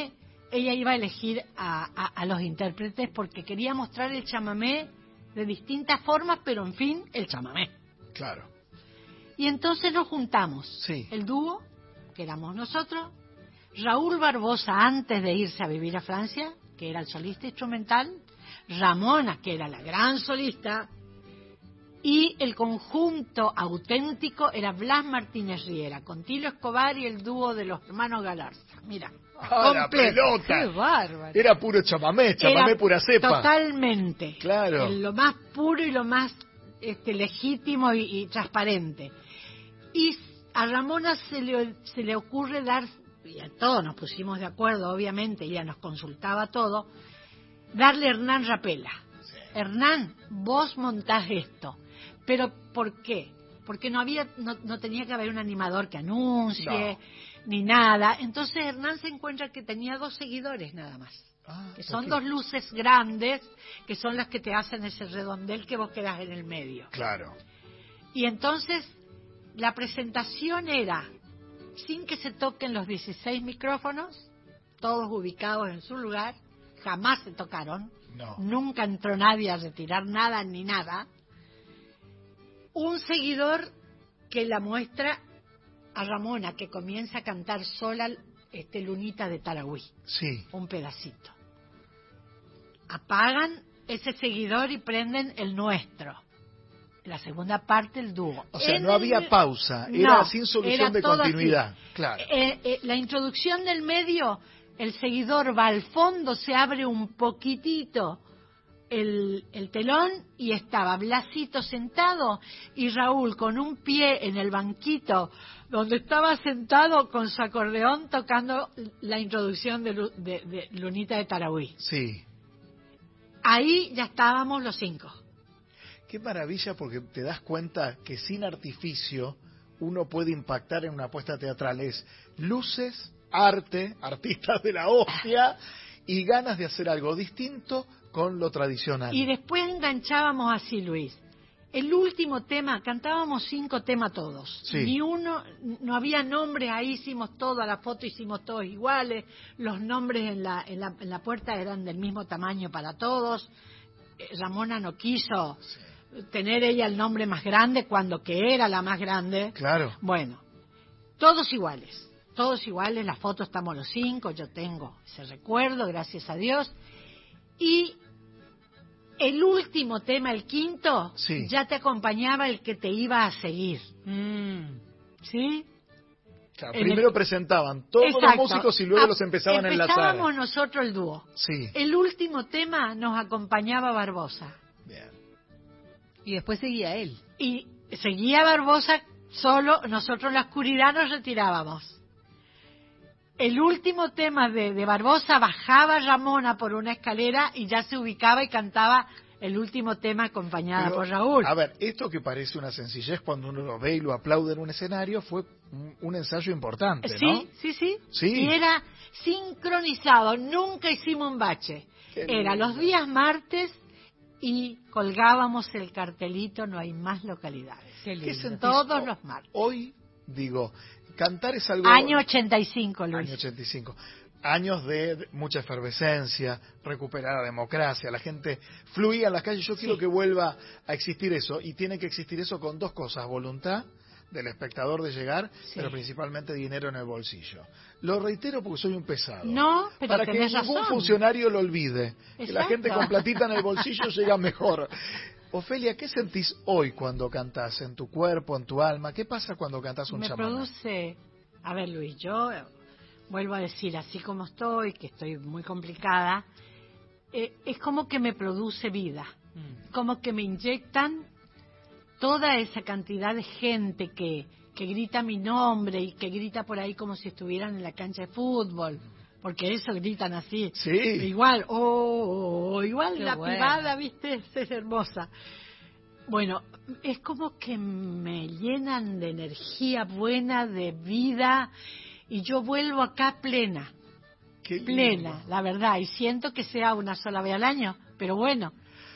ella iba a elegir a, a, a los intérpretes porque quería mostrar el chamamé de distintas formas, pero en fin, el chamamé. Claro. Y entonces nos juntamos, sí. el dúo, que éramos nosotros, Raúl Barbosa antes de irse a vivir a Francia, que era el solista instrumental, Ramona, que era la gran solista, y el conjunto auténtico era Blas Martínez Riera, con Tilo Escobar y el dúo de los hermanos Galarza. Mira, ¡ah, la pelota! ¡Qué bárbaro! Era puro chamamé, chamamé Era pura cepa. Totalmente. Claro. En lo más puro y lo más este, legítimo y, y transparente. Y a Ramona se le, se le ocurre dar, y a todos nos pusimos de acuerdo, obviamente, ella nos consultaba todo, darle a Hernán Rapela. Sí. Hernán, vos montás esto. ¿Pero por qué? Porque no había, no, no tenía que haber un animador que anuncie, no. ni nada. Entonces Hernán se encuentra que tenía dos seguidores nada más. Ah, que son okay. dos luces grandes, que son las que te hacen ese redondel que vos quedás en el medio. Claro. Y entonces la presentación era, sin que se toquen los dieciséis micrófonos, todos ubicados en su lugar, jamás se tocaron, no. nunca entró nadie a retirar nada ni nada. Un seguidor que la muestra a Ramona, que comienza a cantar sola este Lunita de Tarahui. Sí. Un pedacito. Apagan ese seguidor y prenden el nuestro. La segunda parte, el dúo. O sea, en no había el... pausa, era no, sin solución era de continuidad. Así. Claro. Eh, eh, la introducción del medio, el seguidor va al fondo, se abre un poquitito el, el telón y estaba Blasito sentado y Raúl con un pie en el banquito donde estaba sentado con su acordeón tocando la introducción de, de, de Lunita de Tarahui. Sí. Ahí ya estábamos los cinco. Qué maravilla, porque te das cuenta que sin artificio uno puede impactar en una apuesta teatral. Es luces, arte, artistas de la hostia y ganas de hacer algo distinto con lo tradicional. Y después enganchábamos así, Luis. El último tema, cantábamos cinco temas todos. Sí. Ni uno, no había nombres, ahí hicimos todo, a la foto hicimos todos iguales. Los nombres en la, en la, en la puerta eran del mismo tamaño para todos. Eh, Ramona no quiso sí. tener ella el nombre más grande cuando que era la más grande. Claro. Bueno, todos iguales. Todos iguales, la foto estamos los cinco, yo tengo ese recuerdo, gracias a Dios. Y el último tema, el quinto, sí. ya te acompañaba el que te iba a seguir. Mm. ¿Sí? Claro, primero el... presentaban todos Exacto. los músicos y luego a... los empezaban a enlazar. Empezábamos nosotros el dúo. Sí. El último tema nos acompañaba Barbosa. Bien. Y después seguía él. Y seguía Barbosa solo, nosotros en la oscuridad nos retirábamos. El último tema de, de Barbosa bajaba Ramona por una escalera y ya se ubicaba y cantaba el último tema acompañada Pero, por Raúl. A ver, esto que parece una sencillez cuando uno lo ve y lo aplaude en un escenario fue un, un ensayo importante, sí, ¿no? Sí, sí, sí. Y era sincronizado, nunca hicimos un bache. Qué era lindo. Los días martes y colgábamos el cartelito, no hay más localidades. Qué lindo. Todos los martes. Hoy, digo... Cantar es algo... Año ochenta y cinco, Luis. Año ochenta y cinco. Años de mucha efervescencia, recuperar la democracia, la gente fluía en las calles. Yo quiero sí. que vuelva a existir eso, y tiene que existir eso con dos cosas: voluntad del espectador de llegar, sí. pero principalmente dinero en el bolsillo. Lo reitero porque soy un pesado. No, pero para que ningún razón. funcionario lo olvide. Exacto. Que la gente con platita en el bolsillo llega mejor. Ofelia, ¿qué sentís hoy cuando cantás? ¿En tu cuerpo, en tu alma? ¿Qué pasa cuando cantás un Me chamamé? Me produce... A ver, Luis, yo vuelvo a decir, así como estoy, que estoy muy complicada, eh, es como que me produce vida. Mm. Como que me inyectan toda esa cantidad de gente que, que grita mi nombre y que grita por ahí como si estuvieran en la cancha de fútbol. Porque eso gritan así. Sí. Igual, oh, oh, oh igual Qué la bueno. Privada, viste, es hermosa. Bueno, es como que me llenan de energía buena, de vida, y yo vuelvo acá plena. Qué plena, la verdad, y siento que sea una sola vez al año, pero bueno,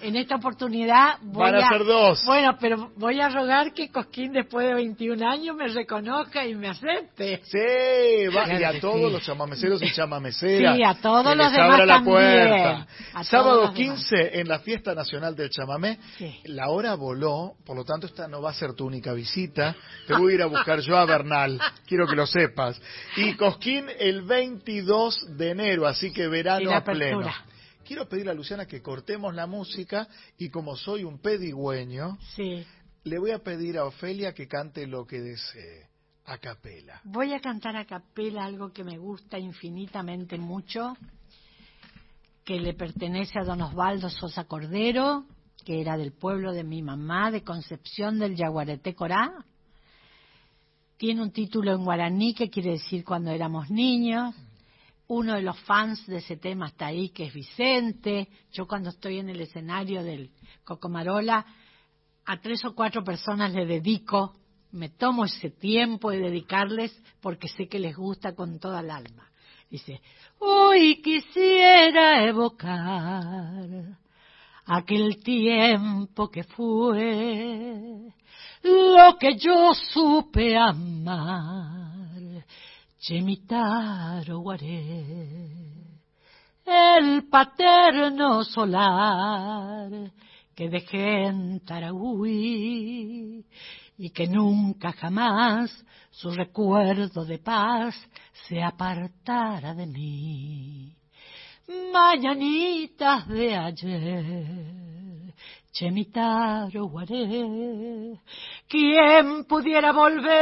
en esta oportunidad voy Van a, a ser dos. Bueno, pero voy a rogar que Cosquín después de veintiún años me reconozca y me acepte. Sí, va, y a Sí. todos los chamameceros y chamameceras. Sí, a todos que los les abra demás la también. puerta. A Sábado todos los quince demás. en la Fiesta Nacional del Chamamé. Sí. La hora voló, por lo tanto esta no va a ser tu única visita. Te voy a ir a buscar yo a Bernal, quiero que lo sepas. Y Cosquín el veintidós de enero, así que Y verano la a pleno. apertura. Quiero pedirle a Luciana que cortemos la música y como soy un pedigüeño, Sí. le voy a pedir a Ofelia que cante lo que desee, a capela. Voy a cantar a capela algo que me gusta infinitamente mucho, que le pertenece a don Osvaldo Sosa Cordero, que era del pueblo de mi mamá, de Concepción del Yaguareté Corá. Tiene un título en guaraní que quiere decir cuando éramos niños. Uno de los fans de ese tema está ahí, que es Vicente. Yo cuando estoy en el escenario del Cocomarola, a tres o cuatro personas le dedico, me tomo ese tiempo de dedicarles porque sé que les gusta con toda el alma. Dice, hoy quisiera evocar aquel tiempo que fue, lo que yo supe amar, Chemitaro Guaré, el paterno solar que dejé en Taragüí y que nunca jamás su recuerdo de paz se apartara de mí. Mañanitas de ayer, Chemitaro Guaré, ¿quién pudiera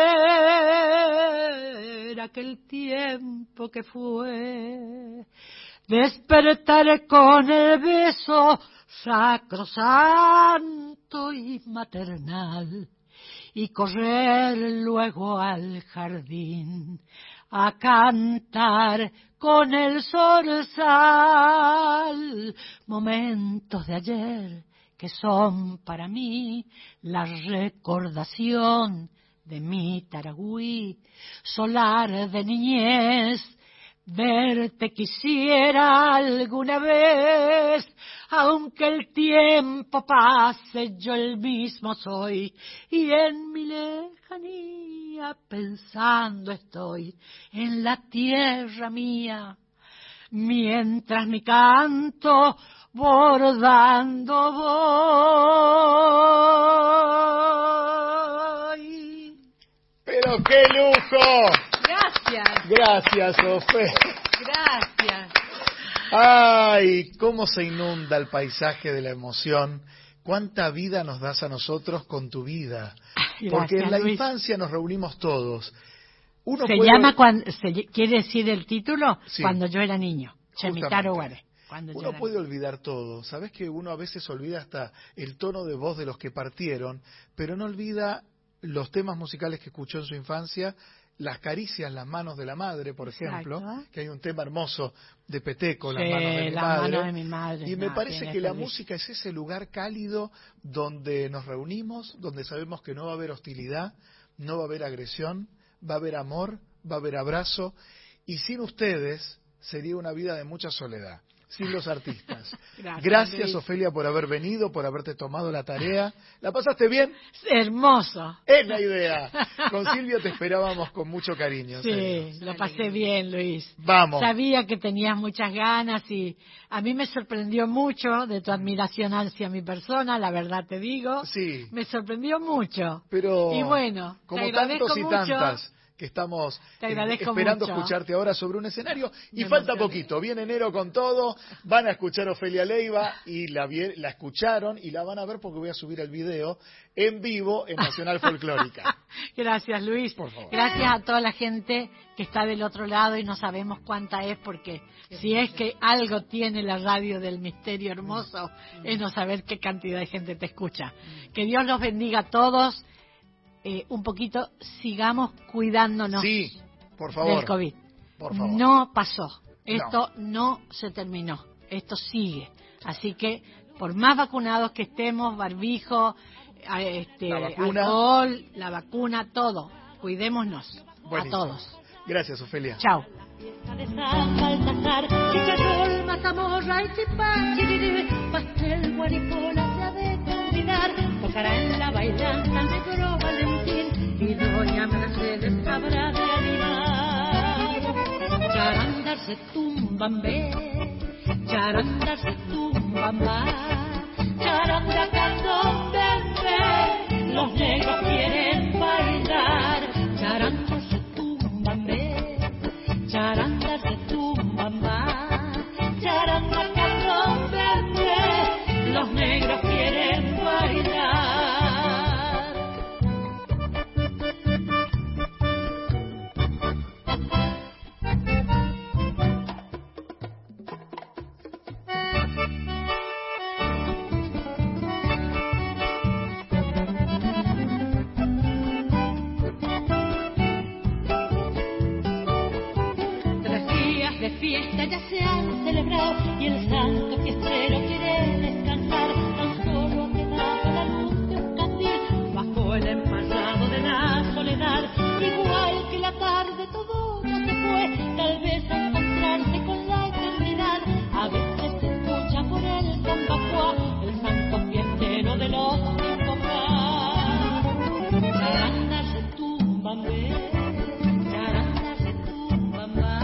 volver aquel tiempo que fue? Despertar con el beso sacrosanto y maternal y correr luego al jardín a cantar con el zorzal, momentos de ayer que son para mí la recordación de mi Taragüí, solar de niñez. Verte quisiera alguna vez, aunque el tiempo pase, yo el mismo soy, y en mi lejanía pensando estoy en la tierra mía, mientras mi canto bordando voy. ¡Pero qué lujo! Gracias, Gracias, Ofe. gracias. Ay, cómo se inunda el paisaje de la emoción. Cuánta vida nos das a nosotros con tu vida. Gracias, Porque en la Luis. infancia nos reunimos todos. Uno Se puede- llama, cuando, se, quiere decir el título, Sí. Cuando yo era niño. Chemitaro Justamente. Guaré. Cuando yo Uno era puede niño. olvidar todo. Sabes que uno a veces olvida hasta el tono de voz de los que partieron, pero no olvida los temas musicales que escuchó en su infancia, las caricias, las manos de la madre, por ejemplo, Exacto. que hay un tema hermoso de Peteco, las Sí, manos de mi las madre. manos de mi madre. Y me No, parece tiene que la feliz. música es ese lugar cálido donde nos reunimos, donde sabemos que no va a haber hostilidad, no va a haber agresión, va a haber amor, va a haber abrazo, y sin ustedes sería una vida de mucha soledad, sin los artistas. Gracias, Gracias, Luis. Ofelia, por haber venido, por haberte tomado la tarea. ¿La pasaste bien? Hermoso. Es la idea. Con Silvia te esperábamos con mucho cariño. Sí, serio. lo pasé bien, Luis. Vamos. Sabía que tenías muchas ganas y a mí me sorprendió mucho de tu admiración hacia mi persona, la verdad te digo. Sí. Me sorprendió mucho. Pero Y bueno, como te agradezco tantos y mucho. tantas que estamos Te eh, agradezco esperando mucho. escucharte ahora sobre un escenario y Me falta emocioné. poquito, viene enero con todo, van a escuchar a Ofelia Leiva y la, vie- la escucharon y la van a ver porque voy a subir el video en vivo en Nacional Folclórica. Gracias, Luis. Por favor. Gracias a toda la gente que está del otro lado y no sabemos cuánta es, porque si es que algo tiene la radio del misterio hermoso, es no saber qué cantidad de gente te escucha. Que Dios los bendiga a todos. Eh, un poquito, sigamos cuidándonos Sí, por favor. del COVID. Por favor. No pasó. Esto no. se terminó. Esto sigue. Así que, por más vacunados que estemos, barbijo, eh, este, La vacuna. alcohol, la vacuna, todo. Cuidémonos a Buenísimo. todos. Gracias, Ofelia. Chao. De San Baltasar, chicharrón, mazamorra y chipá, chiriri, pastel, guaripola se ha de convidar, tocará en la bailanta el negro Valentín y doña Mercedes habrá de animar. Charandas se tumban, ve, charandas se tumban, va, charanda cantón, ven, ven, los negros quieren bailar, charandas se tumban, ve, charandas se tumban, va, charanda cantón, ven, ven, los negros quieren bailar. Fiesta ya se han celebrado y el santo fiestero quiere descansar. Tan solo ha quedado la luz de un candil bajo el emparrado de la soledad. Igual que la tarde todo ya se fue, tal vez a encontrarse con la eternidad. A veces se escucha por el Cambacuá el santo fiestero de los tiempos más. Charandas se tumban, ve, charandas se tumban, va.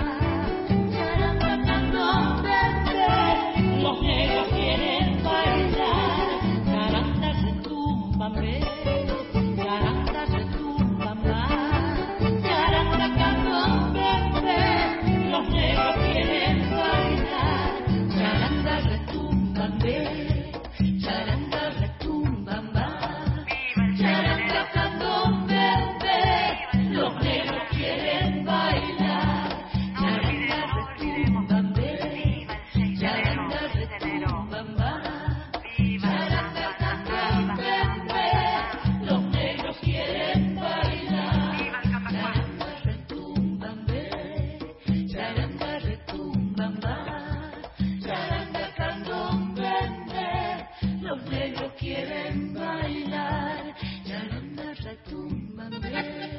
Los negros quieren bailar, charandas se tumban, ve, charandas se tumban, va, charanda cantón, ven, ven, los negros quieren bailar, charandas retumban, ve, charandas retumban, va, charanda cantón, ven, ven, los negros quieren bailar, charandas retumban, ve, charandas retumban, va, charanda cantón, ven, ven, los negros quieren bailar, charandas retumban, ve, charandas retumban, va, charanda cantón, ven, ven, los negros quieren bailar, charandas retumban, ve.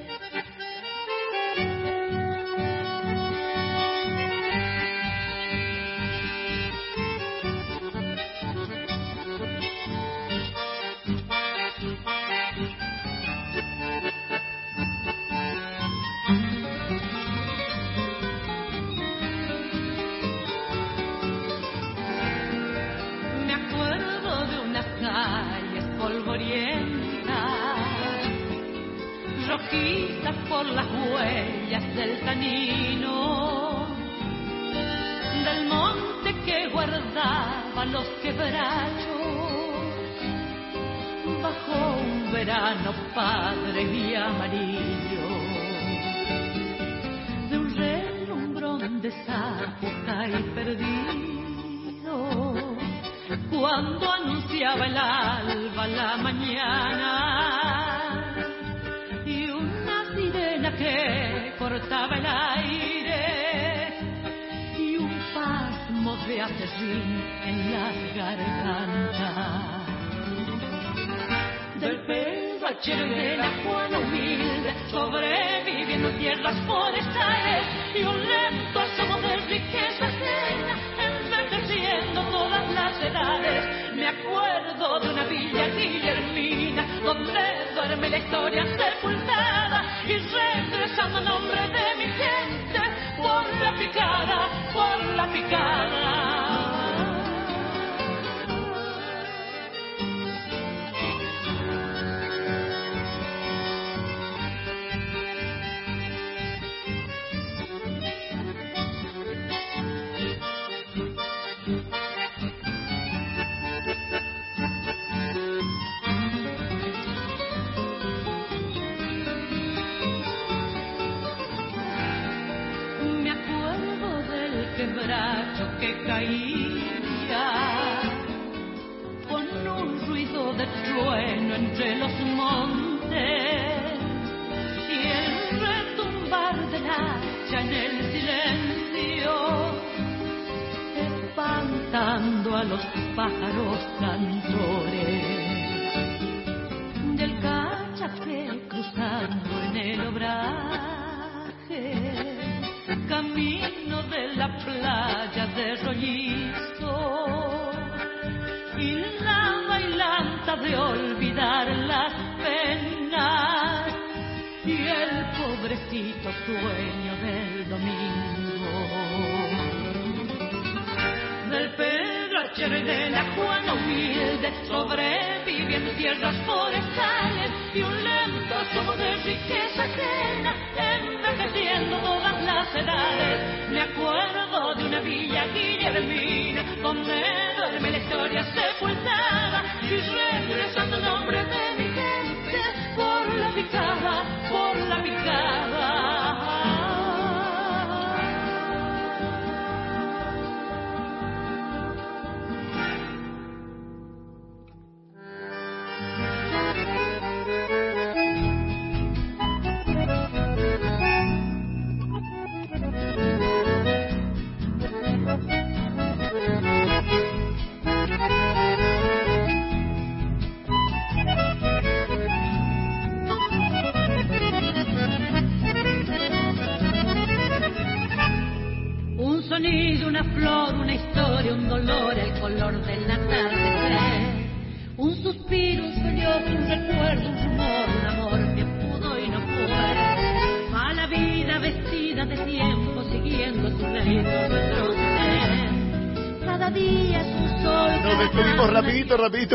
Me acuerdo de unas calles polvorientas, rojizas por las huellas del canino, del monte que guardaba los quebrachos, bajo un verano padre y amarillo, de un relumbrón de zapuca y perdido, cuando anunciaba el alba la mañana, y una sirena que cortaba el aire, y un pasmo de acerrín en las gargantas, del pedachero y de la Juana humilde, sobreviviendo en tierras forestales, y un lento asomo de riqueza ajena, envejeciendo todas las edades. Me acuerdo de una villa guillermina, donde duerme la historia sepultada, y regresando a nombre de mi gente, por la picada, por la picada. Quebracho que caía con un ruido de trueno entre los montes, y el retumbar del hacha en el silencio, espantando a los pájaros cantores del cachape cruzando en el obraje. camino de la playa de rollizo y la bailanta de olvidar las penas y el pobrecito sueño del domingo del Pedro y de la Juana humilde sobrevive en tierras forestales y un lento asomo de riqueza ajena envejeciendo todas las edades. Me acuerdo de una villa guillermina donde duerme la historia sepultada y regresando el nombre de mi gente por la picada, por la picada. Una flor, una historia, un dolor, el color del atardecer, un suspiro, un sollozo, un recuerdo, un rumor, un amor que pudo y no fue, mala vida vestida de tiempo siguiendo su leito de retroceder. Cada día es un sol. Nos despedimos rapidito, rapidito.